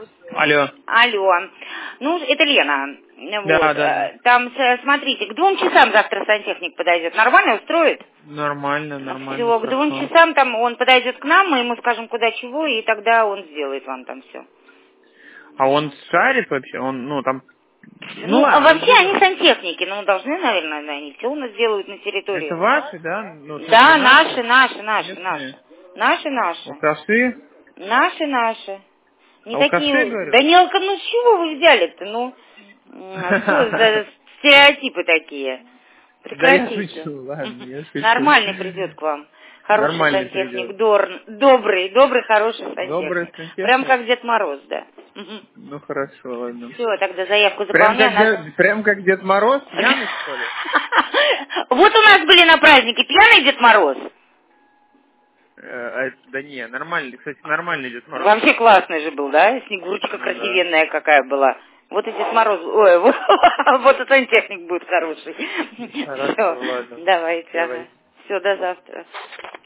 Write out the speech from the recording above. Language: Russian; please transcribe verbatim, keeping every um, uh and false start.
Алло. Алло. Ну, это Лена. Да, Вот. да. Там, смотрите, к двум часам завтра сантехник подойдет. Нормально устроит? Нормально, нормально. Все, к двум хорошо. часам там он подойдет к нам, мы ему скажем, куда чего, и тогда он сделает вам там все. А он шарит вообще? Он, ну, там... Ну, Ну, а ладно, вообще разберем. они сантехники, ну, должны, наверное, да, они все у нас делают на территории. Это ваши, да? Ну, в смысле, Да, наши? наши, наши, наши, наши. Местные? Наши, наши. Алкаши? Наши, наши. Не Алкаши, такие... говорю? Да не алка... Ну, с чего вы взяли-то? Ну, м, что за стереотипы такие? Да я Прекратите. шучу, ладно, я шучу. Нормальный придет к вам. Хороший Нормальный сантехник, придет. дор... добрый, добрый, хороший Добрый сантехник. Прям сантехник? как Дед Мороз, да. Ну, хорошо, ладно. Все, тогда заявку Прям заполняю. как, Нас... Дед, прям как Дед Мороз, пьяный, что ли? Вот у нас были на празднике пьяный Дед Мороз. Э, а это- да не, нормальный, кстати, нормальный Дед Мороз. Вообще классный же был, да? Снегурочка Ну да. красивенная какая была. Вот и Дед Мороз, ой, вот, вот и сантехник будет хороший. Хорошо, Все, ладно. давайте, ага. Давай. Все, до завтра.